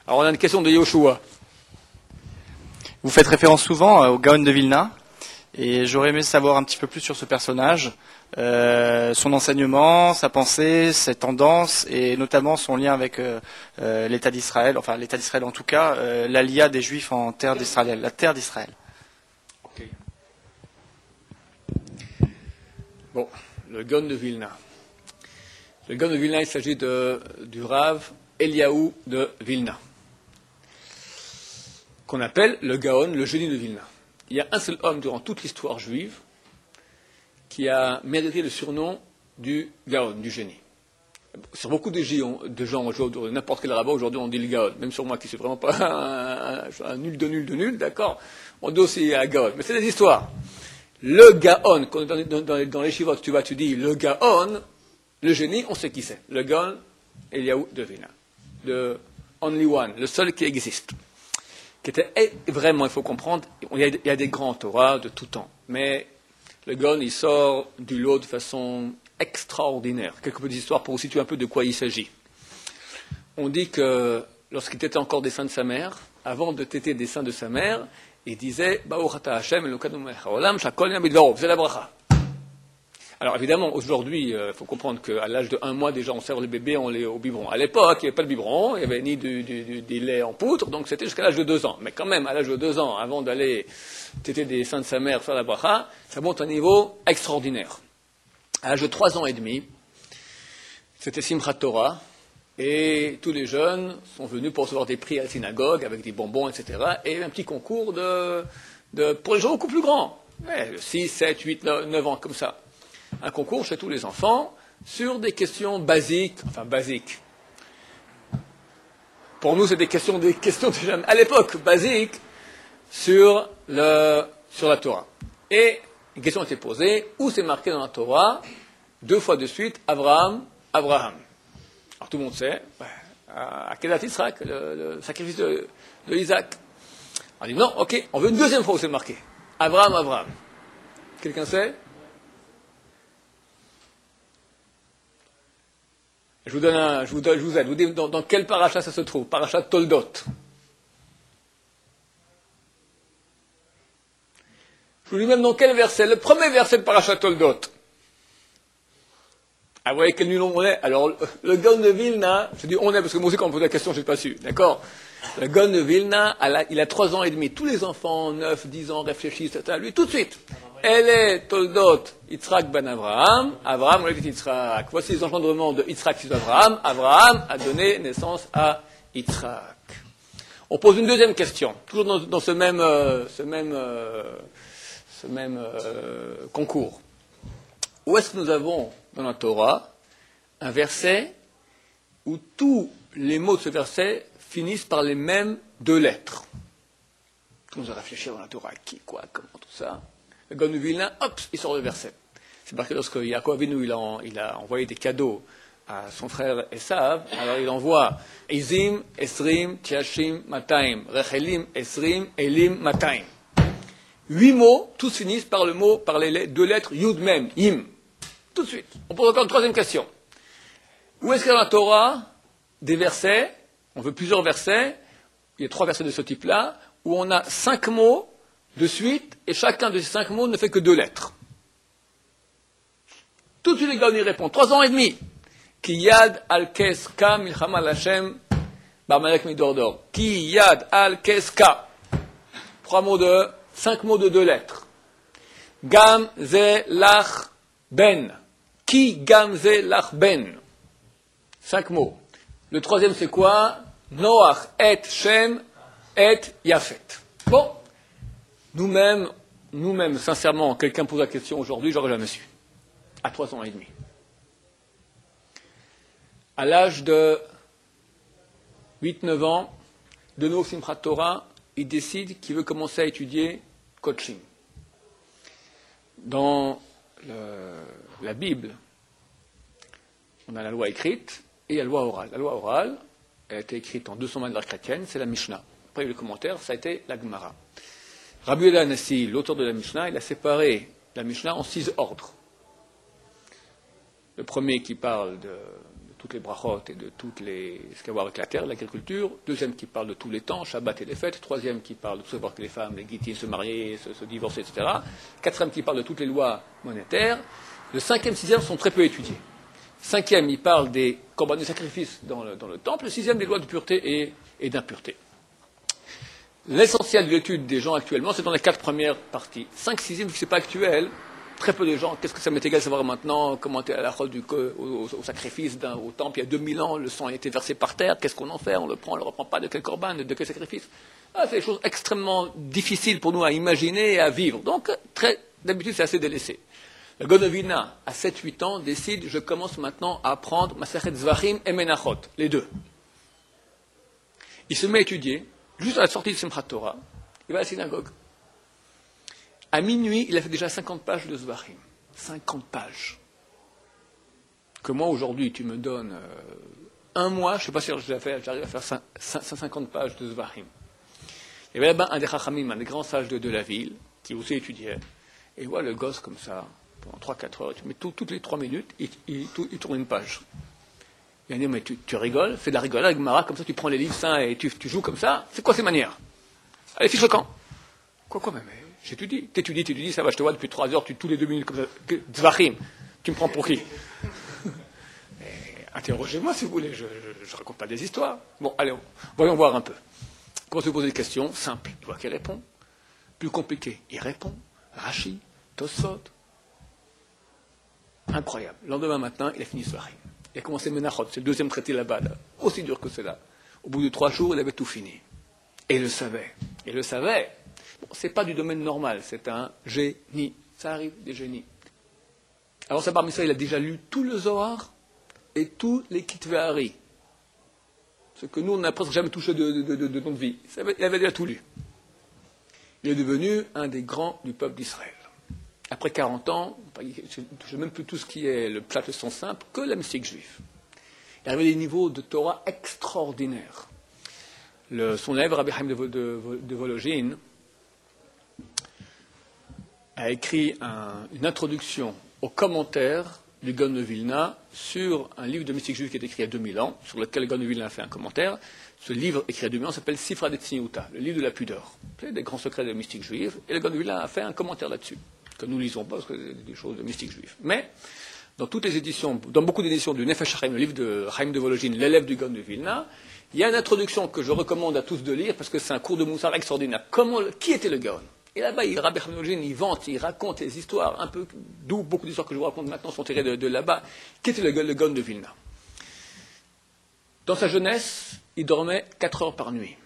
Alors on a une question de Yoshua. Vous faites référence souvent au Gaon de Vilna, et j'aurais aimé savoir un petit peu plus sur ce personnage, son enseignement, sa pensée, ses tendances, et notamment son lien avec l'État d'Israël, enfin l'État d'Israël en tout cas, l'alia des Juifs en terre d'Israël, la terre d'Israël. Okay. Bon, le Gaon de Vilna. Le Gaon de Vilna, il s'agit du Rav Eliaou de Vilna, qu'on appelle le Gaon, le génie de Vilna. Il y a un seul homme durant toute l'histoire juive qui a mérité le surnom du Gaon, du génie. Sur beaucoup de gens aujourd'hui, n'importe quel rabbin aujourd'hui, on dit le Gaon. Même sur moi qui ne suis vraiment pas un nul de nul, d'accord, on dit aussi un Gaon. Mais c'est des histoires. Le Gaon, quand dans les chivotes, tu dis le Gaon, le génie, on sait qui c'est. Le Gaon, Eliaou de Vilna. The only one, le seul qui existe. Qui était vraiment, il faut comprendre, il y a des grands Torahs de tout temps. Mais le Gaon, il sort du lot de façon extraordinaire. Quelques petites histoires pour vous situer un peu de quoi il s'agit. On dit que lorsqu'il tétait encore des seins de sa mère, avant de téter des seins de sa mère, il disait Baruch ata Hashem Elokeinu melech haolam shakol nהיה bidvaro, c'est la bracha. Alors évidemment, aujourd'hui, il faut comprendre qu'à l'âge de 1 mois, déjà on sert les bébés au biberon. À l'époque, il n'y avait pas de biberon, il n'y avait ni du lait en poutre, donc c'était jusqu'à l'âge de 2 ans. Mais quand même, à l'âge de 2 ans, avant d'aller téter des seins de sa mère, faire la bracha, ça monte à un niveau extraordinaire. À l'âge de 3 ans et demi, c'était Simchat Torah, et tous les jeunes sont venus pour recevoir des prix à la synagogue, avec des bonbons, etc. Et un petit concours pour les gens beaucoup plus grands, 6, 7, 8, 9 ans, comme ça. Un concours chez tous les enfants sur des questions basiques, Pour nous, c'est des questions déjà, à l'époque, basiques, sur la Torah. Et une question a été posée, où c'est marqué dans la Torah, 2 fois de suite, Abraham. Alors tout le monde sait, à Kedat Yitzhak, le sacrifice de Isaac. On dit non, ok, on veut une 2e fois où c'est marqué. Abraham. Quelqu'un sait? Je vous aide. Vous dites dans quel paracha ça se trouve? Paracha Toldot. Je vous dis même dans quel verset? Le premier verset de paracha Toldot. Ah, vous voyez quel nul on est? Alors, le Gaon de Vilna, je dis on est parce que moi aussi quand on me pose la question, je n'ai pas su. D'accord? Le Gaon de Vilna, il a 3 ans et demi. Tous les enfants, 9, 10 ans, réfléchissent, etc. Lui, tout de suite. Elle est Toldot, Yitzhak ben Abraham. Abraham, on l'a dit Yitzhak. Voici les engendrements de Yitzhak fils d'Abraham. Abraham a donné naissance à Yitzhak. On pose une 2e question, toujours dans ce même concours. Où est-ce que nous avons dans la Torah un verset où tous les mots de ce verset finissent par les mêmes 2 lettres? Tout le monde a réfléchi dans la Torah, qui, quoi, comment, tout ça. Le Gaon de Vilna, hop, il sort le verset. C'est marqué lorsque Yaakov Avinu il a envoyé des cadeaux à son frère Esav, alors il envoie Izim, Esrim, Tiashim, Mataim, Rechelim, Esrim, Elim, Mataim. 8 mots, tous finissent par les 2 lettres Yud Mem, Yim. Tout de suite. On pose encore une 3e question. Où est-ce qu'il y a dans la Torah des versets, on veut plusieurs versets, il y a 3 versets de ce type-là, où on a 5 mots de suite, et chacun de ces 5 mots ne fait que 2 lettres. Tout de suite, les gars, on y répond. 3 ans et demi. Ki yad al keska milchama Hashem barmalek midordor. Ki yad al keska. 5 mots de 2 lettres. Gam ze lach ben. Ki gam ze lach ben. 5 mots. Le 3e, c'est quoi? Noach et Shem et Yafet. Bon. Nous-mêmes, sincèrement, quelqu'un pose la question aujourd'hui, j'aurais jamais su. À 3 ans et demi. À l'âge de 8-9 ans, de nouveau Simchat Torah, il décide qu'il veut commencer à étudier coaching. Dans la Bible, on a la loi écrite et la loi orale. La loi orale, elle a été écrite en 200 de l'ère chrétienne, c'est la Mishnah. Après, le commentaire, ça a été la Gemara. Rabbi Yehuda Hanassi, l'auteur de la Mishnah, il a séparé la Mishnah en 6 ordres. Le premier qui parle de toutes les brachot et de toutes les ce qu'il y a à voir avec la terre, l'agriculture. Deuxième qui parle de tous les temps, Shabbat et les fêtes. Troisième qui parle de savoir que les femmes, les guitines, se marier, se divorcer, etc. Quatrième qui parle de toutes les lois monétaires. Le cinquième, sixième sont très peu étudiés. Cinquième, il parle des combats de sacrifices dans le temple. Le sixième, des lois de pureté et d'impureté. L'essentiel de l'étude des gens actuellement, c'est dans les 4 premières parties. 5, 6e, vu que ce n'est pas actuel, très peu de gens, qu'est-ce que ça m'est égal de savoir maintenant, comment à la rôle au sacrifice au temple, il y a 2000 ans, le sang a été versé par terre, qu'est-ce qu'on en fait, on le prend, on ne le reprend pas, de quel corban, de quel sacrifice. C'est des choses extrêmement difficiles pour nous à imaginer et à vivre. Donc, d'habitude, c'est assez délaissé. Le Gaon de Vilna, à 7-8 ans, décide, je commence maintenant à apprendre Masechet Zvachim et Menachot, les deux. Il se met à étudier. Juste à la sortie de Simchat Torah, il va à la synagogue. À minuit, il a fait déjà 50 pages de Zvachim. 50 pages. Que moi, aujourd'hui, tu me donnes un mois, je ne sais pas si j'arrive à faire 150 pages de Zvachim. Il y avait là-bas un des Chachamim, un des grands sages de la ville, qui aussi étudiait. Et voilà le gosse comme ça, pendant 3-4 heures, toutes les 3 minutes, il tourne une page. Il a dit, mais tu rigoles, fais de la rigolade avec Mara, comme ça tu prends les livres saints et tu joues comme ça. C'est quoi ces manières? Allez, fiche le camp. Quoi, mais j'étudie. T'étudies, ça va, je te vois depuis 3 heures, tous les 2 minutes comme ça. Zvachim, tu me prends pour qui? Interrogez-moi si vous voulez, je raconte pas des histoires. Bon, allez, voyons voir un peu. Quand on se pose des questions, simples, il voit qu'il répond. Plus compliqué, il répond. Rashi, Tosfot. Incroyable. Le lendemain matin, il a fini Zvachim. Il a commencé Menachot, c'est le deuxième traité là-bas, là. Aussi dur que cela. Au bout de 3 jours, il avait tout fini. Et il le savait. Bon, c'est pas du domaine normal, c'est un génie. Ça arrive, des génies. Alors ça, parmi ça, il a déjà lu tout le Zohar et tous les Kitvéari. Ce que nous, on n'a presque jamais touché de notre vie. Il avait déjà tout lu. Il est devenu un des grands du peuple d'Israël. Après 40 ans, il ne touche même plus tout ce qui est le plat de son simple que la mystique juive. Il avait des niveaux de Torah extraordinaires. Son élève, Rabbi Chaim de Volojine, a écrit une introduction aux commentaires du Gaon de Vilna sur un livre de mystique juive qui est écrit il y a 2000 ans, sur lequel le Gaon de Vilna a fait un commentaire. Ce livre écrit il y a 2000 ans s'appelle Sifra de Tzniuta, le livre de la pudeur. C'est des grands secrets de la mystique juive, et le Gaon de Vilna a fait un commentaire là-dessus, que nous ne lisons pas parce que c'est des choses de mystique juive. Mais, dans toutes les éditions, dans beaucoup d'éditions du Nefesh Chaim, le livre de Chaim de Volojine, l'élève du Gaon de Vilna, il y a une introduction que je recommande à tous de lire parce que c'est un cours de Moussar extraordinaire. Qui était le Gaon? Et là-bas, Rabbi Chaim de Volojine, il vante, il raconte les histoires, un peu, d'où beaucoup d'histoires que je vous raconte maintenant sont tirées de là-bas. Qui était le Gaon de Vilna? Dans sa jeunesse, il dormait 4 heures par nuit.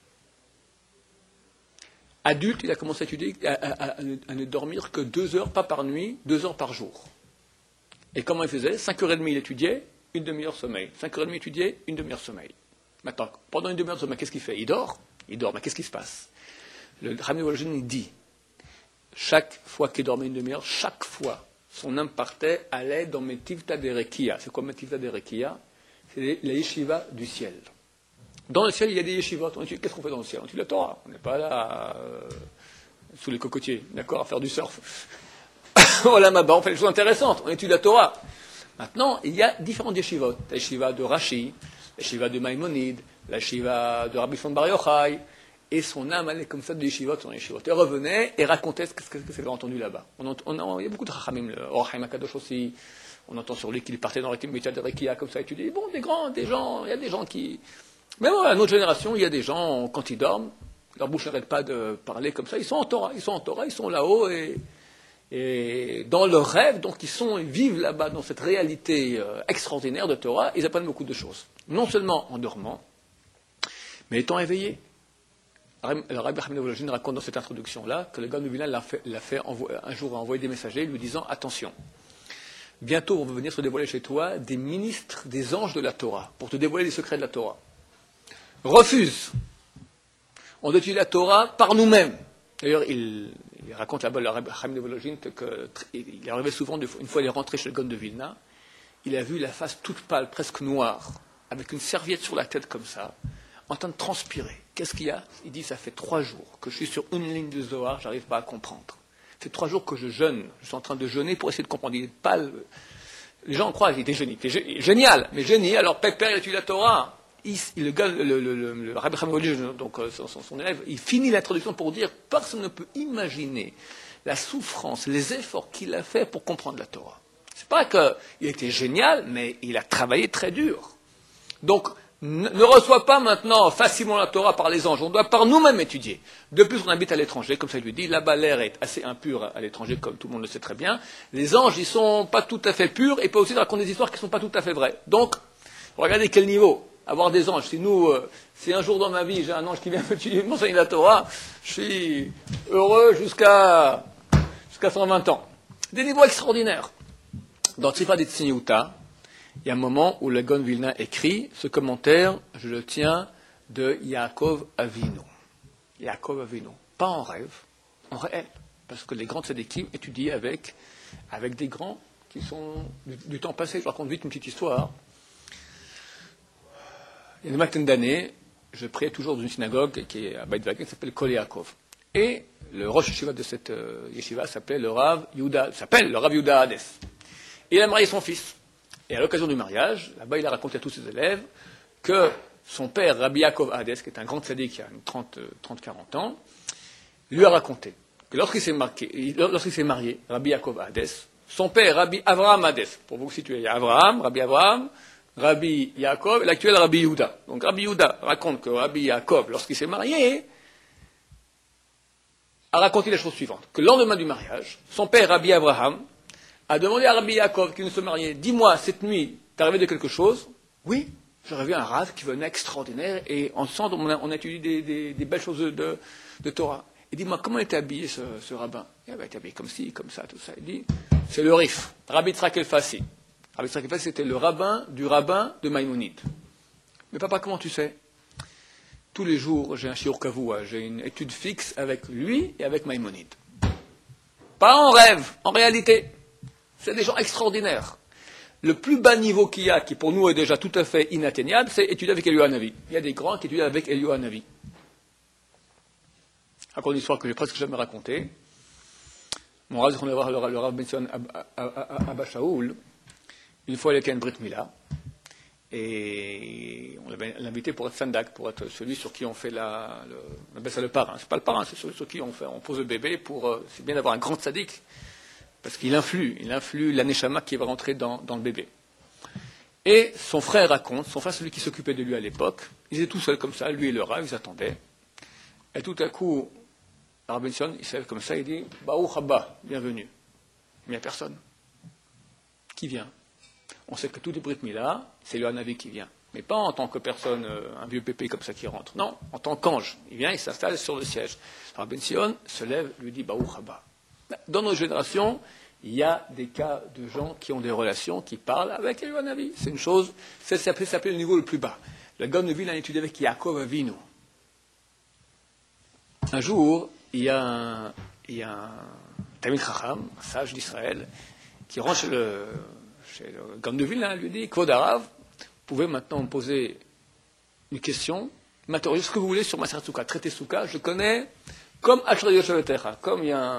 Adulte, il a commencé à étudier, à ne dormir que 2 heures, pas par nuit, 2 heures par jour. Et comment il faisait? 5h30 il étudiait, 1 demi-heure sommeil. 5h30 il étudiait, 1 demi-heure sommeil. Maintenant, pendant 1 demi-heure de sommeil, qu'est-ce qu'il fait? Il dort, mais qu'est-ce qui se passe? Le Rami Volojine dit, chaque fois qu'il dormait 1 demi-heure, chaque fois, son âme partait, allait dans Metivta de Rekia. C'est quoi Metivta de Rekia? C'est les yeshivas du ciel. Dans le ciel, il y a des yeshivot. Qu'est-ce qu'on fait dans le ciel? On étudie la Torah. On n'est pas là sous les cocotiers, d'accord, à faire du surf. Voilà, on fait des choses intéressantes. On étudie la Torah. Maintenant, il y a différents yeshivot. La yeshiva de Rashi, la yeshiva de Maïmonide, la yeshiva de Rabbi Shimon Bar Yochai. Et son âme allait comme ça de yeshivot en yeshivot. Et revenait et racontait ce que avait entendu là-bas. Il y a beaucoup de chachamim, le Or Chaim HaKadosh aussi. On entend sur lui qu'il partait dans la Mitzvah de Rekia comme ça, étudier. Bon, des gens, il y a des gens qui... Mais voilà, à notre génération, il y a des gens, quand ils dorment, leur bouche n'arrête pas de parler comme ça, ils sont en Torah, ils sont là-haut, et dans leur rêve, donc ils vivent là-bas, dans cette réalité extraordinaire de Torah, ils apprennent beaucoup de choses. Non seulement en dormant, mais étant éveillés. Le Rabbi Chaim de Volojine raconte dans cette introduction-là que le Gaon de Vilna l'a fait un jour envoyer des messagers lui disant « Attention, bientôt on va venir se dévoiler chez toi des ministres, des anges de la Torah, pour te dévoiler les secrets de la Torah. Refuse. On doit étudier la Torah par nous-mêmes. » D'ailleurs, il raconte là-bas, le Rabbi Chaim de Volojine, qu'il est arrivé souvent, une fois il est rentré chez le Gaon de Vilna, il a vu la face toute pâle, presque noire, avec une serviette sur la tête comme ça, en train de transpirer. Qu'est-ce qu'il y a? Il dit, ça fait 3 jours que je suis sur une ligne de Zohar, je n'arrive pas à comprendre. Ça fait 3 jours que je jeûne, je suis en train de jeûner pour essayer de comprendre. Il est pâle. les gens croient qu'il était génie. Il était génial, mais génie. Alors, Pépère, il étudie la Torah. Le Rabbi Chaim, donc son élève, il finit l'introduction pour dire personne ne peut imaginer la souffrance, les efforts qu'il a fait pour comprendre la Torah. C'est pas qu'il était génial, mais il a travaillé très dur. Donc, ne reçoit pas maintenant facilement la Torah par les anges. On doit par nous-mêmes étudier. De plus, on habite à l'étranger, comme ça il lui dit. Là-bas, l'air est assez impur à l'étranger, comme tout le monde le sait très bien. Les anges, ils sont pas tout à fait purs, et peuvent aussi raconter des histoires qui sont pas tout à fait vraies. Donc, regardez quel niveau. Avoir des anges. Si un jour dans ma vie, j'ai un ange qui vient m'enseigner la Torah, je suis heureux jusqu'à 120 ans. Des niveaux extraordinaires. Dans Tzifra des Tzniuta, il y a un moment où le Gaon Vilna écrit ce commentaire, je le tiens, de Yaakov Avinu. Yaakov Avinu. Pas en rêve, en réel. Parce que les grands tzadikim étudient avec des grands qui sont du temps passé. Je raconte vite une petite histoire. Il y a une vingtaine d'années, je priais toujours dans une synagogue qui est à Beit Wagen, qui s'appelle Kol Yaakov. Et le Rosh Yeshiva de cette yeshiva s'appelle le Rav Yehuda Hades. Et il a marié son fils. Et à l'occasion du mariage, là-bas, il a raconté à tous ses élèves que son père, Rabbi Yaakov Hades, qui est un grand tzaddik qui a 30-40 ans, lui a raconté que lorsqu'il s'est marié, Rabbi Yaakov Hades, son père, Rabbi Avraham Hades, pour vous situer, il y a Rabbi Avraham, Rabbi Yaakov et l'actuel Rabbi Yehuda. Donc Rabbi Yehuda raconte que Rabbi Yaakov, lorsqu'il s'est marié, a raconté la chose suivante, que le lendemain du mariage, son père, Rabbi Avraham, a demandé à Rabbi Yaakov, qui nous sommes mariés, dis-moi, cette nuit, t'es arrivé de quelque chose? Oui, j'aurais vu un Rav qui venait extraordinaire, et ensemble, on a étudié des belles choses de Torah. Et dis-moi, comment était habillé ce rabbin? Il était habillé comme ci, comme ça, tout ça. Il dit, c'est le Rif, Rabbi Tzrak El-Fassi. Rabbi Tzrak El-Fassi, c'était le rabbin de Maïmonide. Mais papa, comment tu sais? Tous les jours, j'ai un shiur kavua, j'ai une étude fixe avec lui et avec Maïmonide. Pas en rêve, en réalité. C'est des gens extraordinaires. Le plus bas niveau qu'il y a, qui pour nous est déjà tout à fait inatteignable, c'est étudier avec Eliyahu Hanavi. Il y a des grands qui étudient avec Eliyahu Hanavi. Encore une histoire que j'ai presque jamais racontée. Mon Rav, on va voir le Rav Benson Abba Shaul. Une fois, il était à une Brit Mila. Et on l'avait invité pour être sandak, pour être celui sur qui on fait on appelle ça le parrain. C'est pas le parrain, c'est celui sur qui on pose le bébé c'est bien d'avoir un grand tzaddik. Parce qu'il influe l'aneshama qui va rentrer dans le bébé. Et son frère raconte, son frère, celui qui s'occupait de lui à l'époque, ils étaient tout seuls comme ça, lui et le Rav, ils attendaient. Et tout à coup, Rabbi Benson, il s'élève comme ça, il dit, Baruch haba, bienvenue. Il n'y a personne. Qui vient? On sait que tous les Brit Mila, c'est le Hanavi qui vient. Mais pas en tant que personne, un vieux pépé comme ça qui rentre. Non, en tant qu'ange. Il vient, il s'installe sur le siège. Rabbi Benson se lève, lui dit, Baruch haba. Dans nos générations, il y a des cas de gens qui ont des relations, qui parlent avec Eliyahu Hanavi. C'est une chose, ça s'appelle le niveau le plus bas. Le Gaon de Vilna a étudié avec Yaakov Avinu. Un jour, il y a un Talmid Chacham, un sage d'Israël, qui rentre chez le Gaon de Vilna, lui dit, Kvod Harav, vous pouvez maintenant me poser une question, m'interroger ce que vous voulez sur Maseret Souka, traité Souka, je connais. Comme Ashrei Yoshevetecha, comme il y a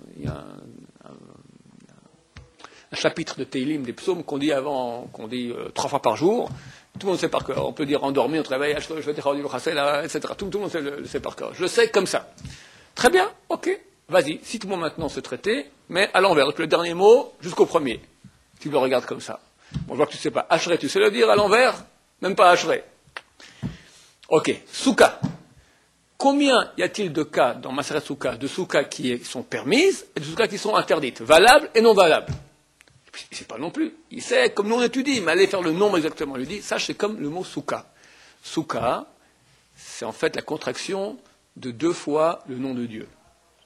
un chapitre de Teilim, des psaumes qu'on dit 3 fois par jour, tout le monde sait par cœur. On peut dire endormi, on travaille, Ashrei Yoshevetecha, etc. Tout le monde le sait par cœur. Je le sais comme ça. Très bien, ok, vas-y, cite-moi maintenant ce traité, mais à l'envers, depuis le dernier mot jusqu'au premier. Tu le regardes comme ça. Bon, je vois que tu ne sais pas. Ashrei, tu sais le dire à l'envers? Même pas Ashrei. Ok, Souka. Combien y a-t-il de cas dans Maseret Souka, de Souka qui sont permises et de Souka qui sont interdites, valables et non valables? Il ne sait pas non plus. Il sait, comme nous on étudie, mais allez faire le nombre exactement. Il lui dit, ça c'est comme le mot Souka. Souka, c'est en fait la contraction de 2 fois le nom de Dieu.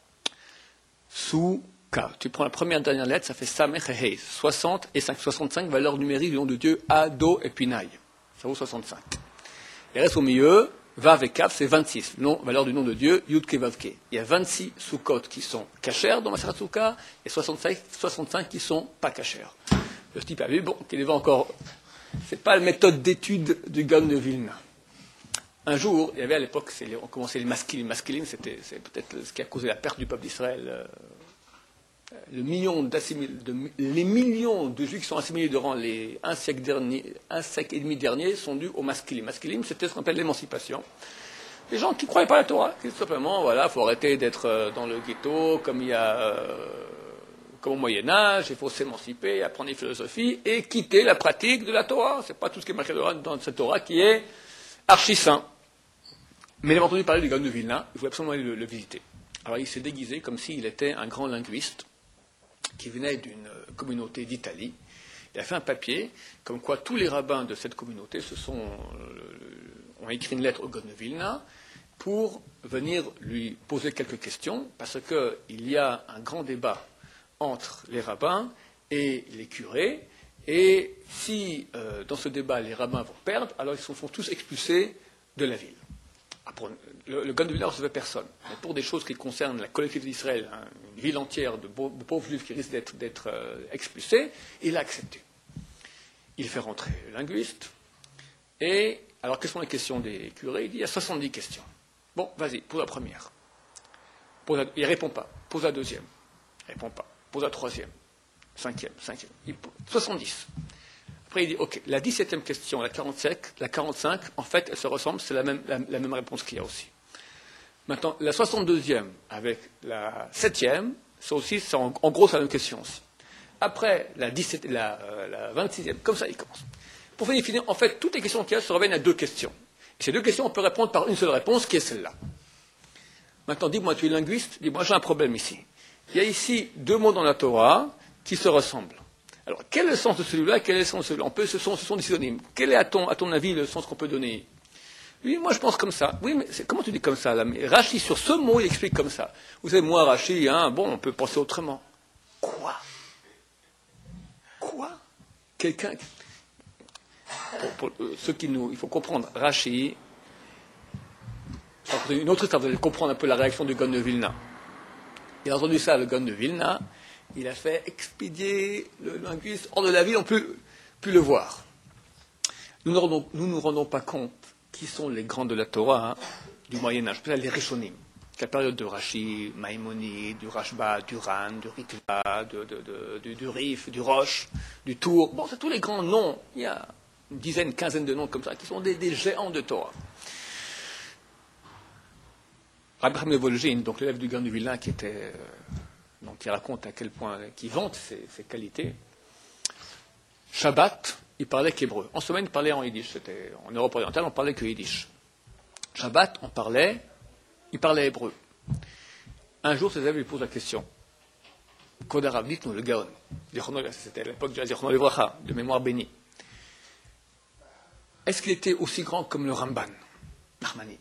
Souka. Tu prends la première et dernière lettre, ça fait Samech et Hei. 60 et 5. 65 valeurs numériques du nom de Dieu, Ado et Pinay. Ça vaut 65. Il reste au milieu, Vav et Kaf, c'est 26. Valeur du nom de Dieu, Yud Ke Vav Ke. Il y a 26 Sukkot qui sont cachères dans Maseret Souka et 65 qui sont pas cachères. Le type a vu, bon, qu'il va encore. C'est pas la méthode d'étude du Gaon de Vilna. Un jour, il y avait à l'époque, on commençait les maskilim. Maskilim, c'est peut-être ce qui a causé la perte du peuple d'Israël les millions de juifs qui sont assimilés durant les un siècle et demi dernier sont dus au maskilim. Maskilim, c'était ce qu'on appelle l'émancipation. Les gens qui ne croyaient pas à la Torah, qui tout simplement, voilà, il faut arrêter d'être dans le ghetto comme comme au Moyen-Âge, il faut s'émanciper, apprendre les philosophies et quitter la pratique de la Torah. Ce n'est pas tout ce qui est marqué dans cette Torah qui est archi-saint. Mais il avait entendu parler du Gaon de Vilna, il voulait absolument aller le visiter. Alors il s'est déguisé comme s'il était un grand linguiste qui venait d'une communauté d'Italie. Il a fait un papier comme quoi tous les rabbins de cette communauté ont écrit une lettre au Gaon de Vilna pour venir lui poser quelques questions, parce qu'il y a un grand débat entre les rabbins et les curés, et si dans ce débat les rabbins vont perdre, alors ils se font tous expulsés de la ville. Après, le Gaon de Vilna ne recevait personne, mais pour des choses qui concernent la collectivité d'Israël, une ville entière de pauvres juifs qui risquent d'être expulsés, il a accepté. Il fait rentrer le linguiste, et alors quelles sont les questions des curés? Il dit il y a 70 questions. Bon, vas-y, pose la première. Il ne répond pas. Pose la deuxième. Il ne répond pas. Pose la troisième. Cinquième. 70. Après, il dit, ok, la 17e question, la 45, en fait, elles se ressemblent, c'est la même réponse qu'il y a aussi. Maintenant, la 62e avec la 7e, c'est en gros, c'est la même question aussi. Après, la 26e, comme ça, il commence. Pour finir, en fait, toutes les questions qu'il y a se reviennent à deux questions. Et ces deux questions, on peut répondre par une seule réponse, qui est celle-là. Maintenant, dis-moi, tu es linguiste, dis-moi, j'ai un problème ici. Il y a ici deux mots dans la Torah qui se ressemblent. Alors, quel est le sens de celui-là, quel est le sens de celui-là? Ce sont des synonymes. Quel est, à ton avis, le sens qu'on peut donner? Oui, moi, je pense comme ça. Oui, mais comment tu dis comme ça, là? Mais Rashi, sur ce mot, il explique comme ça. Vous savez, moi, Rashi, bon, on peut penser autrement. Quoi? Quelqu'un... Pour ceux il faut comprendre, Rashi, une autre histoire, vous allez comprendre un peu la réaction du Gaon de Vilna. Il a entendu ça, le Gaon de Vilna, il a fait expédier le linguiste hors de la ville, on ne peut plus le voir. Nous ne nous rendons pas compte qui sont les grands de la Torah du Moyen-Âge, les Rishonim. La période de Rashi, Maïmonide, du Rashba, du Ran, du Ritva, du Rif, du Rosh, du Tour. Bon, c'est tous les grands noms. Il y a une dizaine, quinzaine de noms comme ça, qui sont des géants de Torah. Rabbi Chaim de Vol'jin, donc l'élève du Gaon de Vilna, qui raconte à quel point, qui vante ses qualités. Shabbat, il parlait qu'hébreu. En semaine, il parlait en yiddish. C'était en Europe orientale, on parlait que yiddish. Shabbat, il parlait hébreu. Un jour, ses élèves lui posent la question. Kodarav, dites-nous, le Gaon. C'était à l'époque de Zichrono Livracha, de mémoire bénie. Est-ce qu'il était aussi grand comme le Ramban, Nachmanide?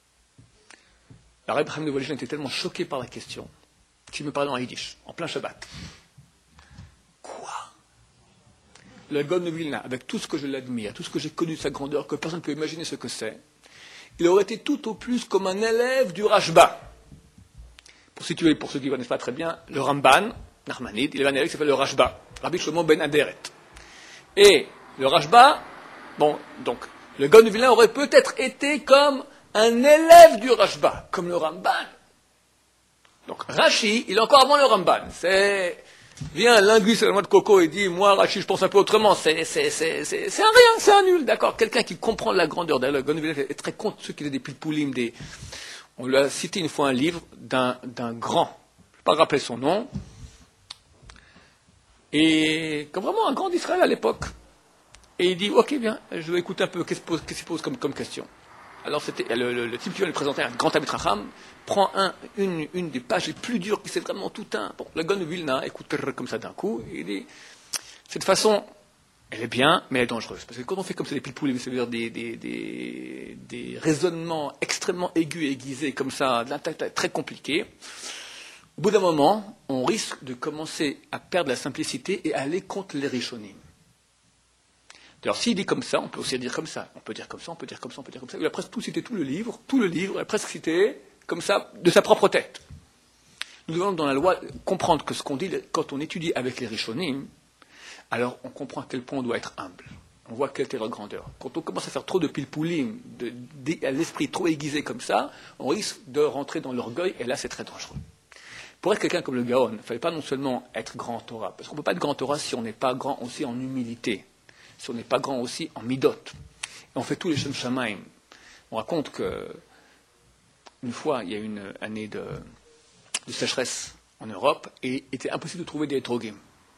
La Rabbi Chaim de Vol'jin était tellement choqué par la question qu'il me parlait en yiddish, en plein Shabbat. Quoi? Le Gaon de Vilna, avec tout ce que je l'admire, tout ce que j'ai connu de sa grandeur, que personne ne peut imaginer ce que c'est, il aurait été tout au plus comme un élève du Rashba. Pour situer, pour ceux qui ne connaissent pas très bien, le Ramban, Nachmanide, il avait un élève qui s'appelle le Rashba, Rabbi Shlomo ben Aderet. Et le Rashba, bon, donc, le Gaon de Vilna aurait peut-être été comme un élève du Rashba, comme le Ramban. Donc, Rashi, il est encore avant le Ramban. Vient un linguiste à la noix de coco et dit, moi, Rashi, je pense un peu autrement. C'est un rien, c'est un nul, d'accord. Quelqu'un qui comprend la grandeur. D'ailleurs, le Gaon de Vilna est très contre ceux qui ont des pilpoulim, on lui a cité une fois un livre d'un grand, je ne vais pas rappeler son nom, et comme vraiment un grand d'Israël à l'époque. Et il dit, ok, bien, je vais écouter un peu qu'est-ce qu'il pose comme question. Alors c'était le type qui vient lui présenter un grand Talmid Chacham, prend une des pages les plus dures, qui c'est vraiment tout un. Bon, le Gaon de Vilna écoute comme ça d'un coup, et il dit, cette façon, elle est bien, mais elle est dangereuse. Parce que quand on fait comme ça des pilpoulim, c'est-à-dire des raisonnements extrêmement aigus et aiguisés, comme ça, très compliqués, au bout d'un moment, on risque de commencer à perdre la simplicité et à aller contre les Rishonim. Alors, s'il dit comme ça, on peut aussi dire comme ça. On peut dire comme ça, on peut dire comme ça, on peut dire comme ça. Il a presque tout cité, tout le livre, il a presque cité comme ça, de sa propre tête. Nous devons, dans la loi, comprendre que ce qu'on dit, quand on étudie avec les Rishonim, alors on comprend à quel point on doit être humble. On voit quelle était leur grandeur. Quand on commence à faire trop de pilpoulim, à l'esprit trop aiguisé comme ça, on risque de rentrer dans l'orgueil, et là c'est très dangereux. Pour être quelqu'un comme le Gaon, il ne fallait pas non seulement être grand en Torah, parce qu'on ne peut pas être grand en Torah si on n'est pas grand aussi en humilité, si on n'est pas grand aussi en midot. Et on fait tous les Shem Shamaim. On raconte qu'une fois, il y a eu une année de sécheresse en Europe, et il était impossible de trouver des étrogim.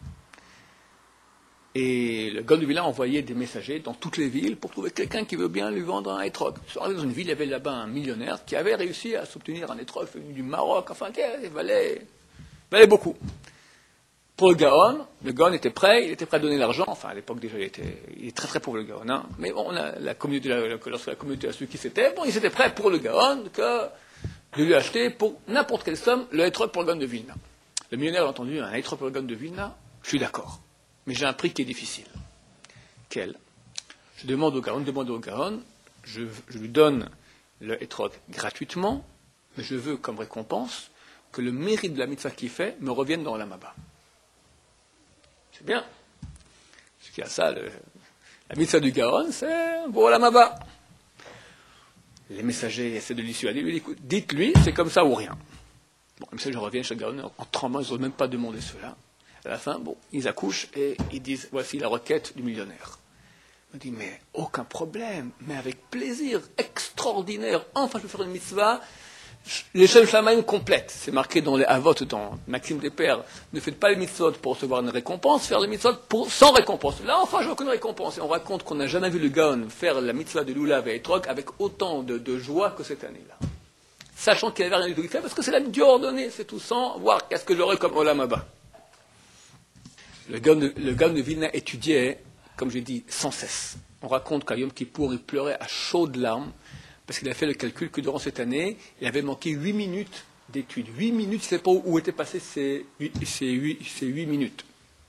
Et le Gaon de Vilna envoyait des messagers dans toutes les villes pour trouver quelqu'un qui veut bien lui vendre un étrog. Dans une ville, il y avait là-bas un millionnaire qui avait réussi à s'obtenir un étrog venu du Maroc, enfin, il valait beaucoup. Pour le Gaon était prêt, il était prêt à donner l'argent, enfin, à l'époque déjà, il est très très pauvre le Gaon, hein. Mais bon, lorsque la communauté a su qui c'était, bon, ils étaient prêts pour le Gaon de lui acheter pour n'importe quelle somme le étrog pour le Gaon de Vilna. Le millionnaire a entendu un étrog pour le Gaon de Vilna, je suis d'accord. Mais j'ai un prix qui est difficile. Quel? Je demande au Gaon, je lui donne le étrog gratuitement, mais je veux comme récompense que le mérite de la mitzvah qu'il fait me revienne dans l'Amaba. C'est bien. Parce qu'il y a ça, la mitzvah du Gaon, c'est bon l'Amaba. Les messagers essaient de lui dissuader, lui disent, dites-lui, c'est comme ça ou rien. Bon, les messagers reviennent chez le Gaon en tremblant, ils n'osent même pas demander cela. À la fin, bon, ils accouchent et ils disent, voici la requête du millionnaire. On dit, mais aucun problème, mais avec plaisir, extraordinaire. Enfin, je vais faire une mitzvah, les Shem Shamaim complètes. C'est marqué dans les Avot, dans Maxime des Pères. Ne faites pas les mitzvot pour recevoir une récompense, faire les mitzvot sans récompense. Là, enfin, je veux aucune récompense. Et on raconte qu'on n'a jamais vu le Gaon faire la mitzvah de Lulav et Etrog avec autant de joie que cette année-là. Sachant qu'il n'avait rien du tout fait, parce que c'est la Dieu ordonnée, c'est tout, sans voir qu'est-ce que j'aurais comme Olam Haba. Le Gaon de Vilna étudiait, comme j'ai dit, sans cesse. On raconte qu'à Yom Kippour, il pleurait à chaudes larmes, parce qu'il a fait le calcul que durant cette année, il avait manqué 8 minutes d'études. 8 minutes, il ne savait pas où étaient passées ces 8 minutes.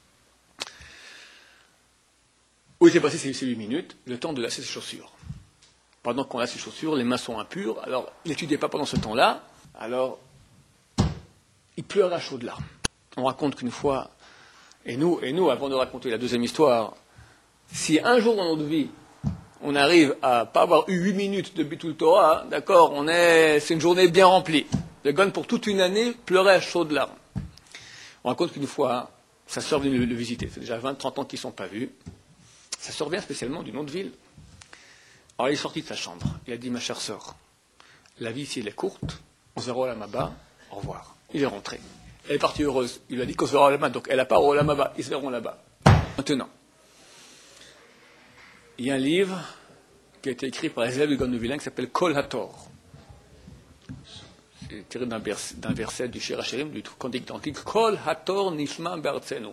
Où étaient passées ces 8 minutes? Le temps de lasser ses chaussures. Pendant qu'on lasse ses chaussures, les mains sont impures, alors il n'étudiait pas pendant ce temps-là, alors il pleurait à chaudes larmes. On raconte qu'une fois, et nous, avant de raconter la deuxième histoire, si un jour dans notre vie, on arrive à pas avoir eu 8 minutes de Bitul Torah, d'accord, c'est une journée bien remplie. Le Gaon, pour toute une année, pleurait à chaudes larmes. On raconte qu'une fois, sa sœur venait le visiter. C'est déjà 20-30 ans qu'ils ne sont pas vus. Sa sœur vient spécialement d'une autre ville. Alors il est sorti de sa chambre. Il a dit, ma chère sœur, la vie ici, elle est courte. On se verra au Lamaba. Au revoir. Il est rentré. Elle est partie heureuse. Il lui a dit qu'on se verra au Lamaba. Donc elle n'a pas au Lamaba. Ils se verront là-bas. Maintenant, il y a un livre qui a été écrit par les élèves du Gaon de Vilna qui s'appelle Kol HaTor. C'est tiré d'un verset du Shir HaShirim, du cantique antique. Kol HaTor Nishma Be'artzenu.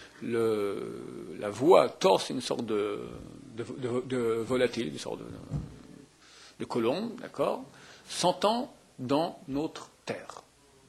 La voix, Tor, c'est une sorte de volatile, une sorte de colombe, d'accord, s'entend dans notre terre.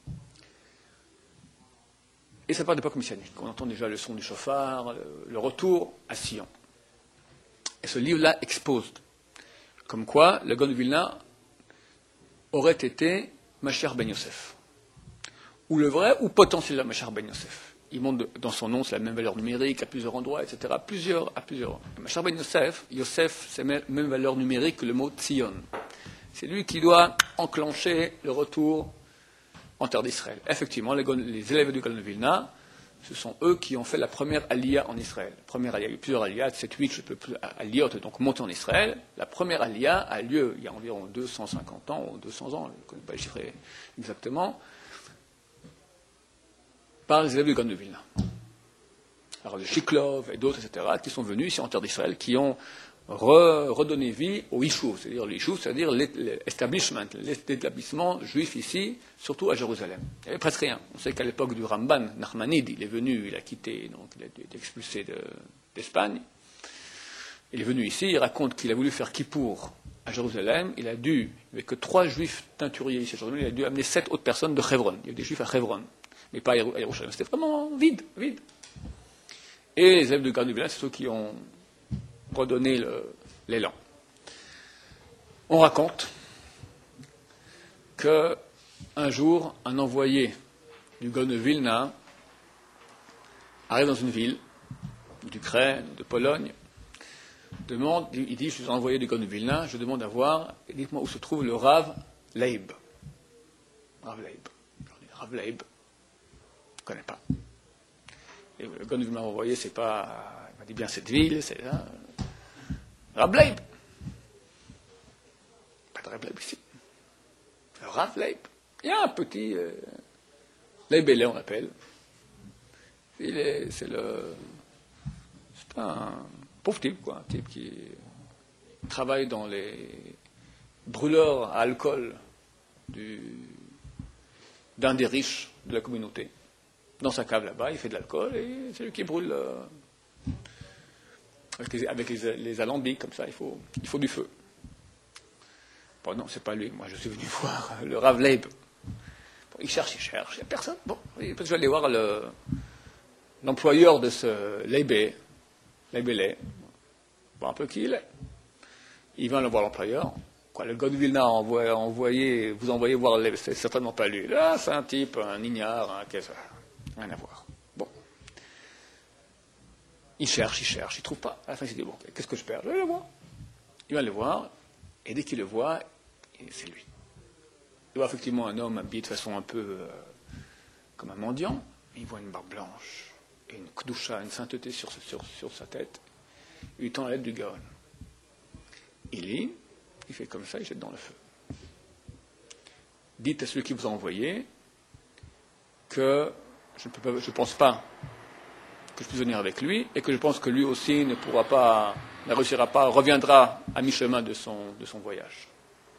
Et ça part d'époque messianique. On entend déjà le son du chauffard, le retour à Sion. Et ce livre-là expose comme quoi le Gaon de Vilna aurait été Mashiach ben Yosef. Ou le vrai, ou potentiellement Mashiach ben Yosef. Il montre dans son nom, c'est la même valeur numérique à plusieurs endroits, etc. À plusieurs. Mashiach ben Yosef, c'est la même valeur numérique que le mot Tzion. C'est lui qui doit enclencher le retour en terre d'Israël. Effectivement, les élèves du Gaon de Vilna, ce sont eux qui ont fait la première aliyah en Israël. La première aliyah, il y a eu plusieurs aliyahs, 7, 8, je ne peux plus, aliyot, donc monter en Israël. La première aliyah a lieu il y a environ 250 ans, ou 200 ans, je ne connais pas les chiffres exactement, par les élèves du Gaon de Vilna. Alors, de Shiklov et d'autres, etc., qui sont venus ici en terre d'Israël, qui ont redonné vie au Yishuv, c'est-à-dire l'establishment, l'établissement juif ici, surtout à Jérusalem. Il n'y avait presque rien. On sait qu'à l'époque du Ramban, Nachmanide, il est venu, il a quitté, donc il a été expulsé d'Espagne. Il est venu ici, il raconte qu'il a voulu faire Kippour à Jérusalem. Il n'y avait que 3 juifs teinturiers ici à Jérusalem, il a dû amener 7 autres personnes de Hebron. Il y avait des juifs à Hebron, mais pas à Jérusalem. C'était vraiment vide. Et les élèves de Gaon de Vilna, c'est ceux qui ont redonné l'élan. On raconte qu'un jour, un envoyé du Gaon de Vilna arrive dans une ville d'Ukraine, de Pologne, il dit, je suis envoyé du Gaon de Vilna, je demande à voir, dites-moi où se trouve le Rav Leib. Rav Leib. connais pas. Et le Gaon de Vilna m'a envoyé, c'est pas, il m'a dit bien cette ville, c'est là. Rav Leib. Pas de Rav Leib ici. Le Rav Leib. Il y a un petit Leibélé, on l'appelle. C'est un pauvre type, quoi, un type qui travaille dans les brûleurs à alcool d'un des riches de la communauté. Dans sa cave là-bas, il fait de l'alcool et c'est lui qui brûle avec les alambics, comme ça, il faut du feu. Bon, non, c'est pas lui. Moi, je suis venu voir le Rav Leib. Bon, il cherche, il n'y a personne. Bon, peut-être je vais aller voir l'employeur de ce Leibélé. Voir un peu qui il est. Il vient le voir l'employeur. Quoi, le Gaon de Vilna vous envoyez voir Leib, c'est certainement pas lui. Là, c'est un type, un ignare, rien à voir. Bon. Il cherche, il trouve pas. À la fin, il se dit, bon, qu'est-ce que je perds? Je vais le voir. Il va le voir, et dès qu'il le voit, c'est lui. Il voit effectivement un homme habillé de façon un peu comme un mendiant, mais il voit une barbe blanche, et une kdusha, une sainteté sur sa tête. Il lui tend la lettre du Gaon. Il lit, il fait comme ça, il jette dans le feu. Dites à celui qui vous a envoyé que je ne pense pas que je puisse venir avec lui, et que je pense que lui aussi ne réussira pas, reviendra à mi-chemin de son voyage.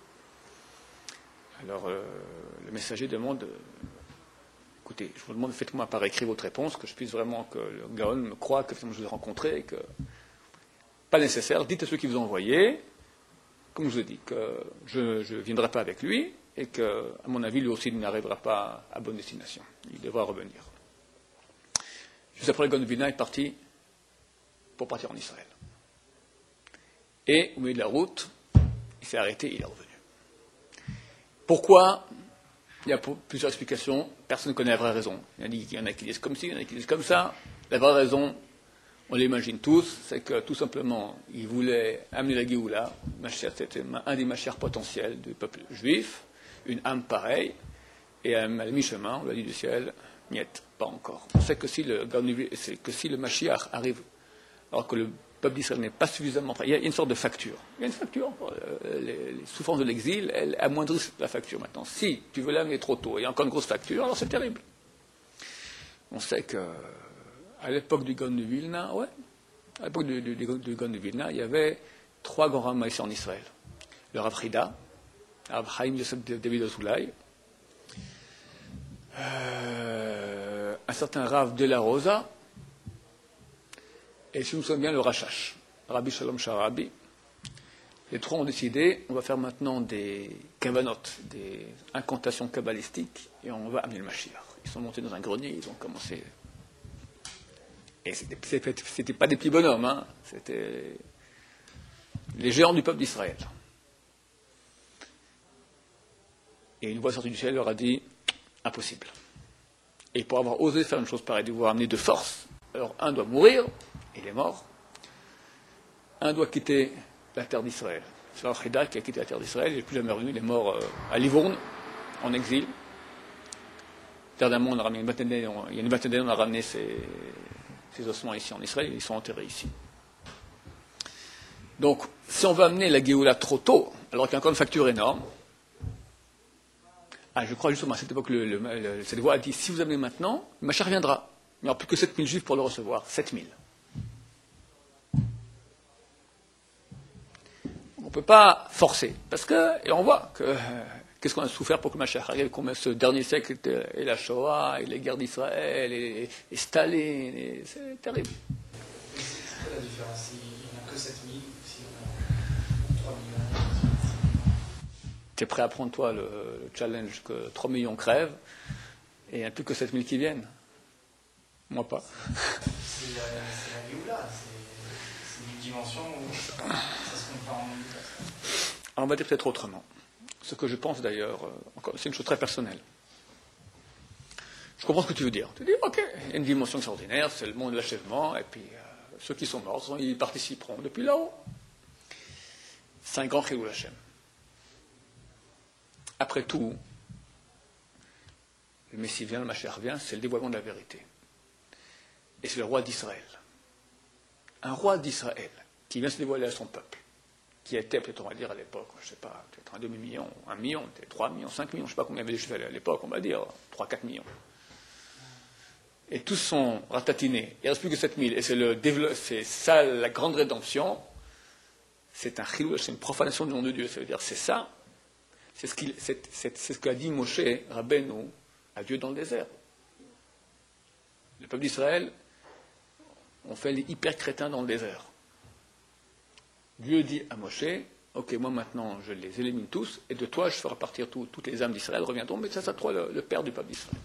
Alors, le messager demande, écoutez, je vous demande, faites-moi par écrit votre réponse, que je puisse vraiment, que le Gaon me croie que je vous ai rencontré, et que, pas nécessaire, dites à ceux qui vous ont envoyé, comme je vous ai dit, que je ne viendrai pas avec lui, et que, à mon avis, lui aussi n'arrivera pas à bonne destination. Il devra revenir. Juste après, le Gaon de Vilna est parti pour partir en Israël. Et au milieu de la route, il s'est arrêté et il est revenu. Pourquoi? Il y a plusieurs explications. Personne ne connaît la vraie raison. Il y en a qui disent comme ci, il y en a qui disent comme ça. La vraie raison, on l'imagine tous, c'est que tout simplement, il voulait amener la Géoula. C'était un des machères potentiels du peuple juif, une âme pareille, et à la mi-chemin, on l'a dit du ciel, niet, pas encore. On sait que si le Mashiach arrive, alors que le peuple d'Israël n'est pas suffisamment prêt, il y a une sorte de facture. Il y a une facture. Les souffrances de l'exil, elles amoindrissent la facture maintenant. Si tu veux l'amener trop tôt, il y a encore une grosse facture, alors c'est terrible. On sait que à l'époque du Gaon de Vilna, à l'époque du Gaon de Vilna, il y avait 3 grands rabbins ici en Israël. Le Rav Frida, le Rav Chaim Yosef David Azoulay, un certain Rav de la Rosa, et si je me souviens bien, le Rachash, Rabbi Shalom Sharabi. Les 3 ont décidé, on va faire maintenant des kavanotes, des incantations kabbalistiques, et on va amener le Mashiach. Ils sont montés dans un grenier, ils ont commencé. Et c'était pas des petits bonhommes, hein, c'était les géants du peuple d'Israël. Et une voix sortie du ciel leur a dit, impossible. Et pour avoir osé faire une chose pareille, devoir amener de force, alors un doit mourir, il est mort. Un doit quitter la terre d'Israël. C'est Rav Frida qui a quitté la terre d'Israël, il n'est plus jamais revenu, il est mort à Livourne, en exil. Dernièrement, on a ramené il y a une vingtaine d'années, on a ramené ces ossements ici en Israël, ils sont enterrés ici. Donc, si on veut amener la Géoula trop tôt, alors qu'il y a encore une facture énorme, je crois justement à cette époque, cette voix a dit, si vous amenez maintenant, le Mashiach reviendra. Il n'y aura plus que 7000 juifs pour le recevoir. 7000. On ne peut pas forcer. Parce que, et on voit que, qu'est-ce qu'on a souffert pour que le Mashiach arrive, comme ce dernier siècle, et la Shoah, et les guerres d'Israël, et Staline, c'est terrible. C'est quoi la différence? Il n'y en a que 7000, s'il y en a 3 millions. Tu es prêt à prendre, toi, le challenge que 3 millions crèvent, et il n'y a plus que 7000 qui viennent? Moi pas. C'est la Géoula, c'est une dimension où ça se compare en même temps. On va dire peut-être autrement. Ce que je pense d'ailleurs, c'est une chose très personnelle. Je comprends ce que tu veux dire. Tu dis, ok, il y a une dimension extraordinaire, c'est le monde de l'achèvement, et puis ceux qui sont morts, ils participeront depuis là-haut. C'est un grand Chilul Hashem. Après tout, le Messie vient, le Mashiach revient, c'est le dévoilement de la vérité. Et c'est le roi d'Israël. Un roi d'Israël qui vient se dévoiler à son peuple, qui était peut-être, on va dire à l'époque, je ne sais pas, peut-être un demi-million, 1 million, peut-être 3 millions, 5 millions, je ne sais pas combien il y avait de juifs à l'époque, on va dire 3-4 millions. Et tous sont ratatinés. Il ne reste plus que 7000. Et c'est ça la grande rédemption. C'est un chilou, c'est une profanation du nom de Dieu. Ça veut dire, c'est ça. C'est ce qu'a dit Moshe Rabbeinu à Dieu dans le désert. Le peuple d'Israël, on fait les hyper crétins dans le désert. Dieu dit à Moshe, ok, moi maintenant je les élimine tous, et de toi je ferai partir toutes les âmes d'Israël reviendront, mais ça sera toi le père du peuple d'Israël.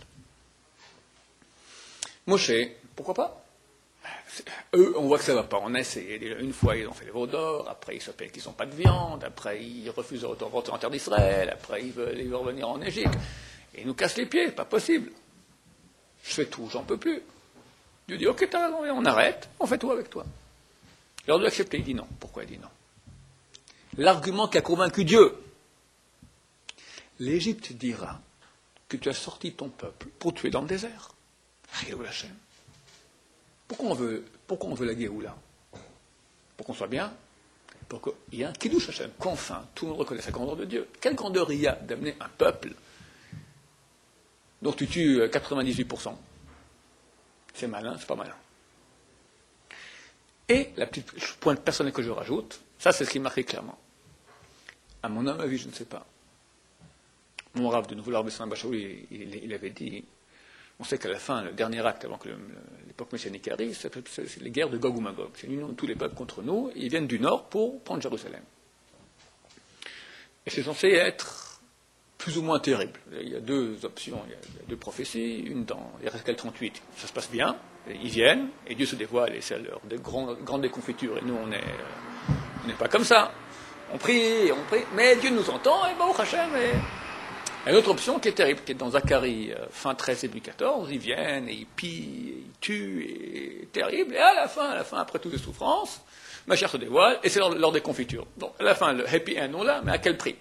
Moshe, pourquoi pas? Eux, on voit que ça ne va pas. On a essayé. Déjà, une fois, ils ont fait les veaux d'or. Après, ils se plaignent qu'ils n'ont pas de viande. Après, ils refusent de rentrer en terre d'Israël. Après, ils veulent revenir en Égypte. Et ils nous cassent les pieds. Pas possible. Je fais tout, j'en peux plus. Dieu dit, ok, t'as raison, on arrête. On fait tout avec toi. Alors, Dieu accepter. Il dit non. Pourquoi il dit non? L'argument qui a convaincu Dieu. L'Égypte dira que tu as sorti ton peuple pour tuer dans le désert. Pourquoi on veut la Géoula? Pour qu'on soit bien, pour qu'il y ait un Kiddush Hashem, qu'enfin tout le monde reconnaisse la grandeur de Dieu. Quelle grandeur il y a d'amener un peuple dont tu tues 98%? C'est malin, c'est pas malin. Et la petite pointe personnelle que je rajoute, ça c'est ce qui est marqué clairement. À mon avis, je ne sais pas. Mon rave de nouveau, l'arbre de Saint-Bachaoui, il avait dit. On sait qu'à la fin, le dernier acte avant que l'époque messianique arrive, c'est les guerres de Gog ou Magog. C'est l'union de tous les peuples contre nous, et ils viennent du nord pour prendre Jérusalem. Et c'est censé être plus ou moins terrible. Il y a deux options, il y a deux prophéties, une dans Ézéchiel 38, ça se passe bien, ils viennent, et Dieu se dévoile, et c'est leur grande déconfiture, et nous on n'est pas comme ça. On prie, mais Dieu nous entend, et Baruch Hashem, une autre option qui est terrible, qui est dans Zacharie, fin 13 début 14, ils viennent, et ils pillent, ils tuent, et terrible, et à la fin, après toutes les souffrances, ma chair se dévoile, et c'est lors des confitures. Donc, à la fin, le happy end, on l'a, mais à quel prix?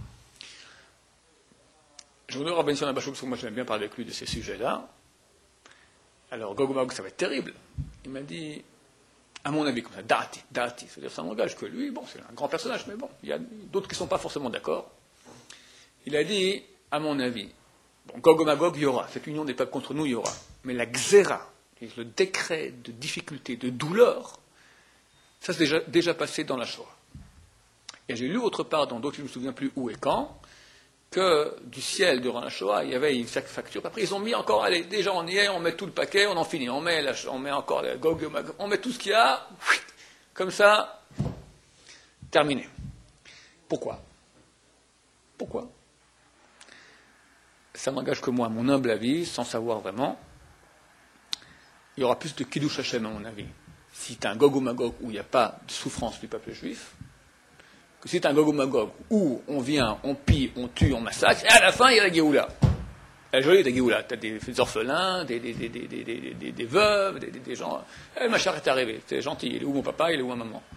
Je voudrais revenir sur la Bachou, parce que moi j'aime bien parler avec lui de ces sujets-là. Alors, Gog Magog, ça va être terrible. Il m'a dit, à mon avis, comme ça, Dati, c'est-à-dire ça n'engage que lui, bon, c'est un grand personnage, mais bon, il y a d'autres qui ne sont pas forcément d'accord. Il a dit, à mon avis, bon, Gog et Magog, il y aura, cette union des peuples contre nous, il y aura. Mais la xéra, le décret de difficulté, de douleur, ça c'est déjà passé dans la Shoah. Et j'ai lu autre part, dans d'autres, je ne me souviens plus où et quand, que du ciel, durant la Shoah, il y avait une facture. Après, ils ont mis encore, allez, déjà on y est, on met tout le paquet, on en finit. On met encore la Gog et Magog, on met tout ce qu'il y a, comme ça, terminé. Pourquoi? Ça n'engage que moi, mon humble avis, sans savoir vraiment, il y aura plus de Kiddush Hashem, à mon avis, si tu as un Gog ou Magog où il n'y a pas de souffrance du peuple juif, que si tu as un Gog ou Magog où on vient, on pille, on tue, on massacre, et à la fin, il y a la Géoula. Elle est jolie, la Géoula. Tu as des orphelins, des veuves, des gens. Ma chère est arrivée, c'est gentil, il est où mon papa, il est où ma maman?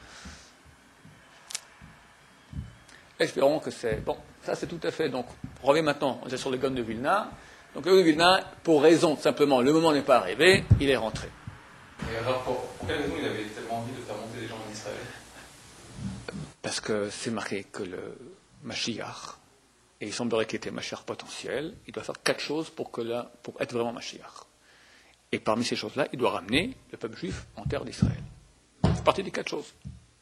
Espérons que c'est... Bon, ça c'est tout à fait... Donc, on revient maintenant, on est sur le Gaon de Vilna. Donc, le Gaon de Vilna, pour raison, simplement, le moment n'est pas arrivé, il est rentré. Et alors, pour quelle raison il avait tellement envie de faire monter les gens en Israël? Parce que c'est marqué que le Mashiach, et il semblerait qu'il était Mashiach potentiel, il doit faire 4 choses pour être vraiment Mashiach. Et parmi ces choses-là, il doit ramener le peuple juif en terre d'Israël. C'est partie des 4 choses.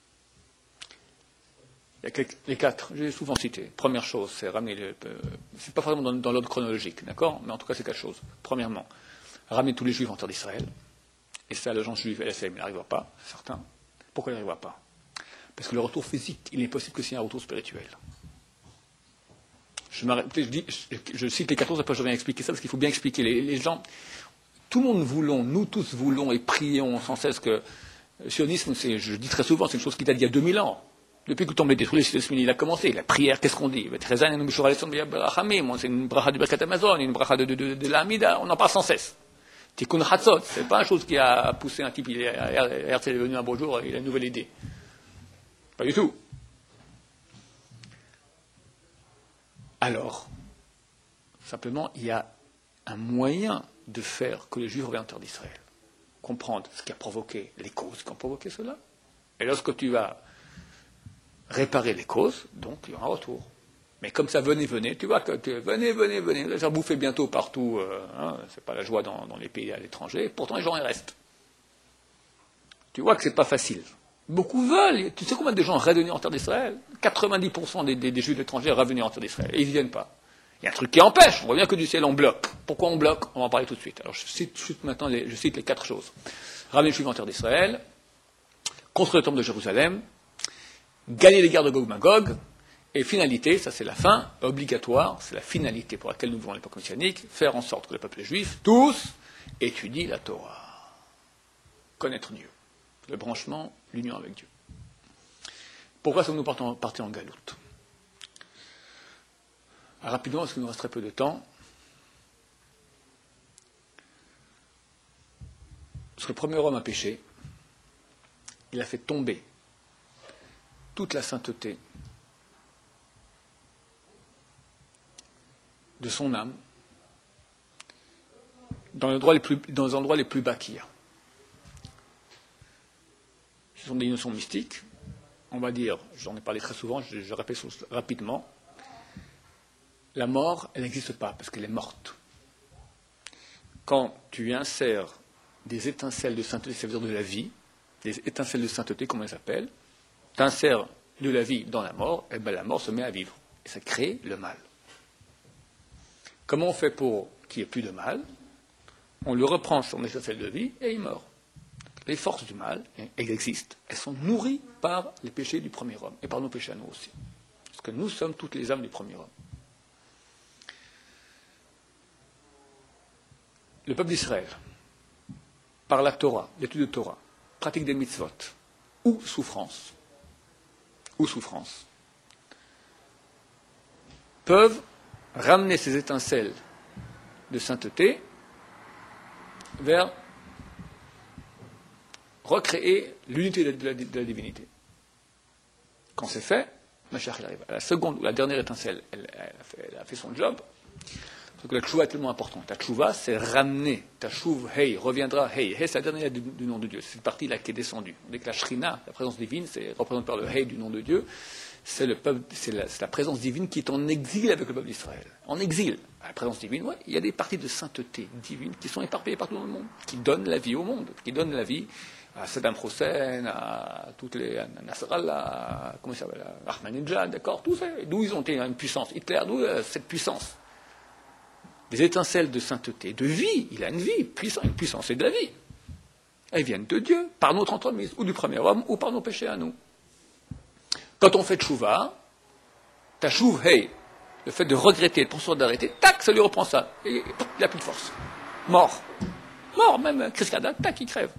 Il y a les 4, j'ai souvent cité. Première chose, c'est ramener c'est pas vraiment dans l'ordre chronologique, d'accord? Mais en tout cas, c'est 4 choses. Premièrement, ramener tous les juifs en terre d'Israël. Et ça, le gens juifs, LSM, il n'arrivera pas, certains. Pourquoi il n'arrivera pas? Parce que le retour physique, il n'est possible que s'il y a un retour spirituel. Je cite les 14, après je reviens expliquer ça, parce qu'il faut bien expliquer. Les gens, tout le monde nous tous voulons et prions sans cesse que le sionisme, je dis très souvent, c'est une chose qui date d'il y a 2000 ans. Depuis que le temple détruit, il a commencé. La prière, qu'est-ce qu'on dit? C'est une bracha de Birkat Amazon, une bracha de l'Amida, on en parle sans cesse. Tikkun Hatzot, c'est pas une chose qui a poussé un type, Herzl est venu un beau jour, il a une nouvelle idée. Pas du tout. Alors, simplement, il y a un moyen de faire que les Juifs reviennent en terre d'Israël. Comprendre ce qui a provoqué, les causes qui ont provoqué cela. Et lorsque tu vas réparer les causes, donc il y aura un retour. Mais comme ça, venez, tu vois que venez, ça bouffer bientôt partout, c'est pas la joie dans les pays à l'étranger, pourtant les gens y restent. Tu vois que c'est pas facile. Beaucoup veulent, tu sais combien de gens reviennent en terre d'Israël? 90% des Juifs étrangers reviennent en terre d'Israël, et ils n'y viennent pas. Il y a un truc qui empêche, on revient que du ciel, on bloque. Pourquoi on bloque? On va en parler tout de suite. Alors je cite maintenant les 4 choses. Ramener les Juifs en terre d'Israël, construire le temple de Jérusalem, gagner les guerres de Gog-Magog, et finalité, ça c'est la fin, obligatoire, c'est la finalité pour laquelle nous vivons l'époque messianique, faire en sorte que le peuple juif, tous, étudie la Torah. Connaître Dieu. Le branchement, l'union avec Dieu. Pourquoi sommes-nous partis en galoute? Rapidement, parce qu'il nous reste très peu de temps. Parce que le premier homme a péché, il a fait tomber toute la sainteté de son âme dans les endroits les plus bas qu'il y a. Ce sont des notions mystiques. On va dire, j'en ai parlé très souvent, je répète rapidement, la mort, elle n'existe pas parce qu'elle est morte. Quand tu insères des étincelles de sainteté, ça veut dire de la vie, des étincelles de sainteté, comment elles s'appellent, tu insères de la vie dans la mort, et bien la mort se met à vivre. Et ça crée le mal. Comment on fait pour qu'il n'y ait plus de mal? On lui reprend son étincelle de vie et il meurt. Les forces du mal, elles existent, elles sont nourries par les péchés du premier homme, et par nos péchés à nous aussi. Parce que nous sommes toutes les âmes du premier homme. Le peuple d'Israël, par la Torah, l'étude de Torah, pratique des mitzvot, ou souffrance, peuvent ramener ces étincelles de sainteté vers recréer l'unité de la divinité. Quand c'est fait, Mashiach arrive. À la seconde ou la dernière étincelle, elle a fait son job. Parce que la tchouva est tellement importante. La tchouva, c'est ramener. Ta chouv, hey, reviendra, hey. Hey, c'est la dernière lettre du nom de Dieu. C'est cette partie-là qui est descendue. Dès que la shrina, la présence divine, c'est représenté par le hey du nom de Dieu, c'est la présence divine qui est en exil avec le peuple d'Israël. En exil. La présence divine, ouais, il y a des parties de sainteté divine qui sont éparpillées partout dans le monde, qui donnent la vie au monde, qui donnent la vie à Saddam Hussein, à toutes les à Nasrallah, comment ça s'appelle, Ahmadinejad, d'accord, tout ça. D'où ils ont été une puissance. Hitler, d'où cette puissance? Des étincelles de sainteté, de vie. Il a une vie, une puissance et de la vie. Elles viennent de Dieu, par notre entremise, ou du premier homme, ou par nos péchés à nous. Quand on fait tchouva, ta chouv, hey, le fait de regretter, de penser d'arrêter, tac, ça lui reprend ça. Et il n'a plus de force. Mort. Mort, même Chris Kadak, tac, il crève.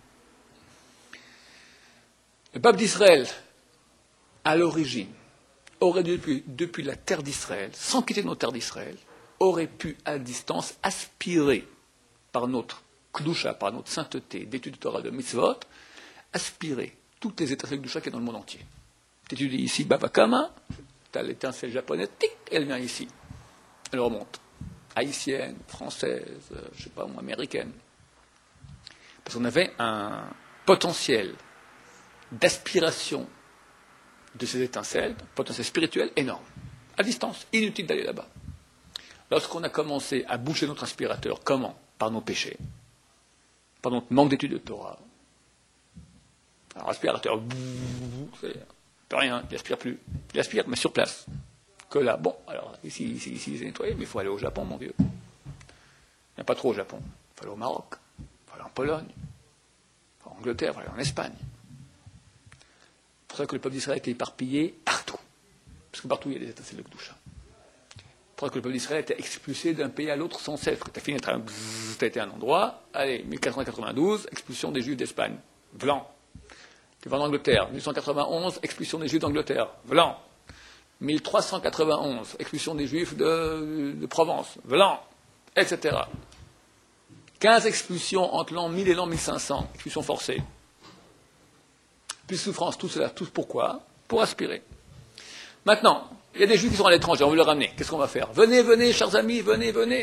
Le peuple d'Israël, à l'origine, aurait depuis la terre d'Israël, sans quitter notre terre d'Israël, aurait pu à distance aspirer par notre kdusha, par notre sainteté d'étude de Torah de mitzvot, aspirer toutes les étincelles de kdusha qu'il y a dans le monde entier. Tu étudies ici Bava Kama, tu as l'étincelle japonaise, tic, elle vient ici. Elle remonte. Haïtienne, française, je ne sais pas moi, américaine. Parce qu'on avait un potentiel d'aspiration de ces étincelles, un potentiel spirituel énorme. À distance, inutile d'aller là-bas. Lorsqu'on a commencé à boucher notre aspirateur, comment? Par nos péchés, par notre manque d'études de Torah. Alors, aspirateur, plus rien, il n'aspire plus. Il aspire, mais sur place. Que là, bon, alors, ici, c'est nettoyé, mais il faut aller au Japon, mon vieux. Il n'y a pas trop au Japon. Il faut aller au Maroc, il faut aller en Pologne, il faut aller en Angleterre, il faut aller en Espagne. C'est pour ça que le peuple d'Israël était éparpillé partout. Parce que partout, il y a des étincelles de Kedusha. C'est pour ça que le peuple d'Israël était expulsé d'un pays à l'autre sans cesse. Tu as fini, tu as été à un endroit, allez, 1492, expulsion des Juifs d'Espagne. Blanc. Tu vas en Angleterre, 1891, expulsion des Juifs d'Angleterre. Blanc. 1391, expulsion des Juifs de Provence. Blanc. Etc. 15 expulsions entre l'an 1000 et l'an 1500, expulsions forcées. Plus souffrance, tout cela, tout pourquoi? Pour aspirer. Maintenant, il y a des Juifs qui sont à l'étranger, on veut les ramener. Qu'est-ce qu'on va faire? Venez, chers amis, venez.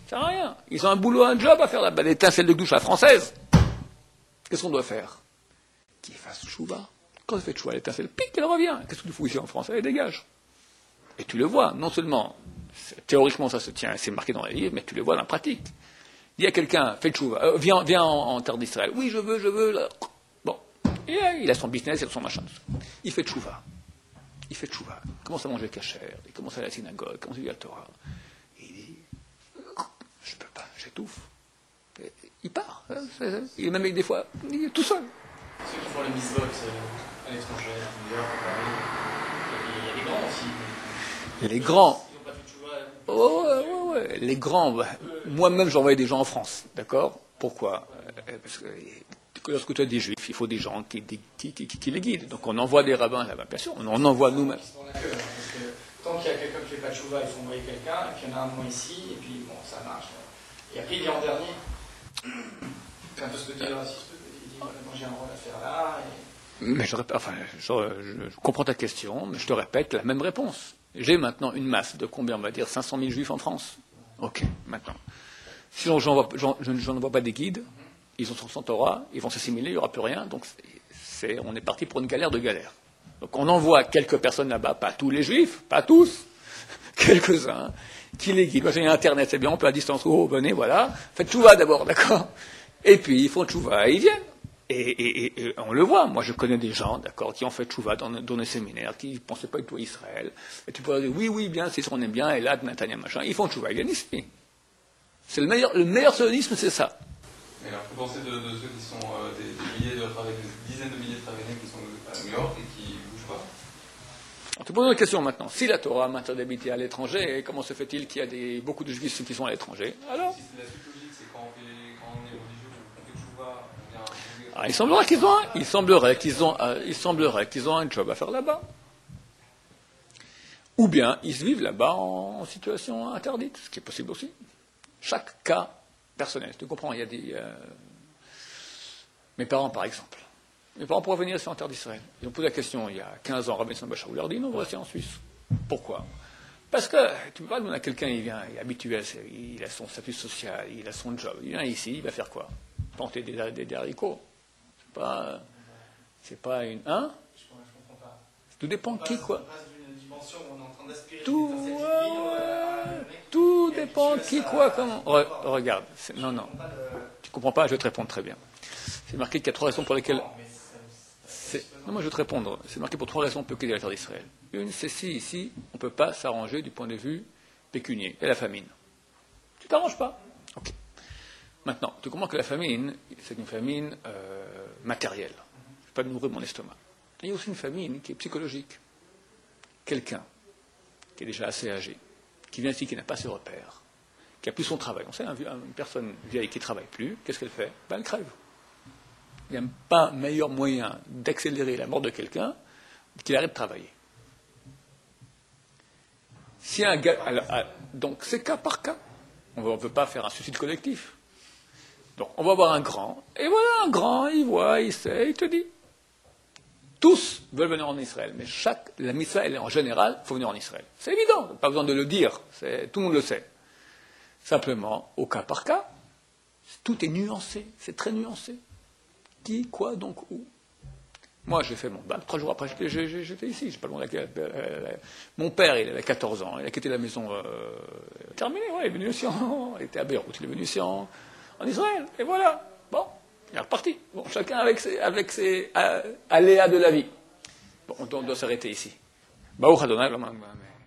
Ça sert à rien. Ils ont un boulot, un job à faire là-bas, l'étincelle de douche à la française. Qu'est-ce qu'on doit faire? Qu'ils fassent chouva. Quand elle fait chouva, l'étincelle, pique, elle revient. Qu'est-ce que tu fous ici en France? Elle dégage. Et tu le vois, non seulement, théoriquement ça se tient, c'est marqué dans les livres, mais tu le vois dans la pratique. Il y a quelqu'un, fait chouva, viens en terre d'Israël. Oui, je veux, là. Bon. Et il a son business, il a son machin. Il fait chouva. Il commence à manger cachère, il commence à aller à la synagogue, il commence à lire la Torah. Et il dit, je peux pas, j'étouffe. Et il part. Il est même des fois, il est tout seul. Ceux qui font le misvox à l'étranger, à New York, à Paris, il y a des grands aussi. Il y a les grands. Ils n'ont pas fait de chouva. Ouais. Les grands, moi-même j'envoyais des gens en France, d'accord? Pourquoi? Parce que lorsque tu as des juifs, il faut des gens qui les guident. Donc on envoie des rabbins là-bas, bien sûr, on envoie nous-mêmes. Parce que tant qu'il y a quelqu'un qui ne fait pas de chouva, il faut envoyer quelqu'un, et puis il y en a un mois ici, et puis bon, ça marche. Et après il vient en dernier. C'est un peu ce que dit le raciste, il dit, moi j'ai un rôle à faire là. Mais je comprends ta question, mais je te répète la même réponse. J'ai maintenant une masse de combien, on va dire 500 000 juifs en France. Ok, maintenant. Si je n'envoie pas des guides, ils sont sur son Torah, ils vont s'assimiler, il n'y aura plus rien, donc on est parti pour une galère de galère. Donc on envoie quelques personnes là-bas, pas tous les juifs, pas tous, quelques-uns, qui les guident. Moi j'ai Internet, c'est bien, on peut à distance, venez, voilà, faites chouva d'abord, d'accord? Et puis ils font chouva et ils viennent. Et on le voit, moi je connais des gens, d'accord, qui ont fait chouva dans des séminaires, qui ne pensaient pas du tout à Israël. Et tu pourrais dire, oui, bien, c'est ce qu'on aime bien, et là, Natania, machin, ils font chouva, ils viennent ici. C'est le meilleur sionisme, c'est ça. Mais alors, que pensez de ceux qui sont des dizaines de milliers de travailleurs qui sont à New York et qui ne bougent pas? On te pose une question maintenant. Si la Torah m'interdit d'habiter à l'étranger, comment se fait-il qu'il y a beaucoup de juifs qui sont à l'étranger? Alors Si c'est la suite logique, c'est quand on est religieux, on fait chouva, on vient... il semblerait qu'ils ont un job à faire là-bas. Ou bien, ils se vivent là-bas en situation interdite, ce qui est possible aussi. Chaque cas personnel. Tu comprends, il y a des... Mes parents, par exemple. Mes parents pourraient venir ici en terre d'Israël. Ils ont posé la question il y a 15 ans, Rabbi Tzemach Bachar, leur dit non, vous restez en Suisse. Pourquoi? Parce que tu peux pas demander à quelqu'un, il vient, il est habitué, il a son statut social, il a son job. Il vient ici, il va faire quoi? Planter des haricots. C'est pas une... Hein? Je comprends pas. Tout dépend de qui, quoi. On passe d'une dimension où on est en train d'aspirer Tout dépend de qui, quoi, comment. Regarde, non, tu comprends pas, je vais te répondre très bien. C'est marqué qu'il y a 3 raisons pour lesquelles... Non, moi je vais te répondre. C'est marqué pour 3 raisons pour quitter la terre d'Israël. Une, c'est si ici, on ne peut pas s'arranger du point de vue pécunier. Et la famine. Tu t'arranges pas. Ok. Maintenant, tu comprends que la famine, c'est une famine matérielle. Je ne vais pas nourrir mon estomac. Et il y a aussi une famine qui est psychologique. Quelqu'un qui est déjà assez âgé, qui vient ici, qui n'a pas ses repères, qui n'a plus son travail. On sait, une personne vieille qui ne travaille plus, qu'est-ce qu'elle fait? Elle crève. Il n'y a pas meilleur moyen d'accélérer la mort de quelqu'un qu'il arrête de travailler. Si un gars, donc c'est cas par cas. On ne peut pas faire un suicide collectif. Donc on va voir un grand, et voilà un grand, il voit, il sait, il te dit. Tous veulent venir en Israël, mais la mitzvah, elle est en général, il faut venir en Israël. C'est évident, pas besoin de le dire, tout le monde le sait. Simplement, au cas par cas, tout est nuancé, c'est très nuancé. Qui, quoi, donc, où? Moi, j'ai fait mon bac, 3 jours après, j'étais ici, j'ai pas loin mon père, il avait 14 ans, il a quitté la maison terminée, il est venu ici, il était à Beyrouth, il est venu ici en Israël, et voilà, bon, il est reparti. Bon, chacun avec ses aléas de la vie. Bon, on doit s'arrêter ici. Baruch Adonai,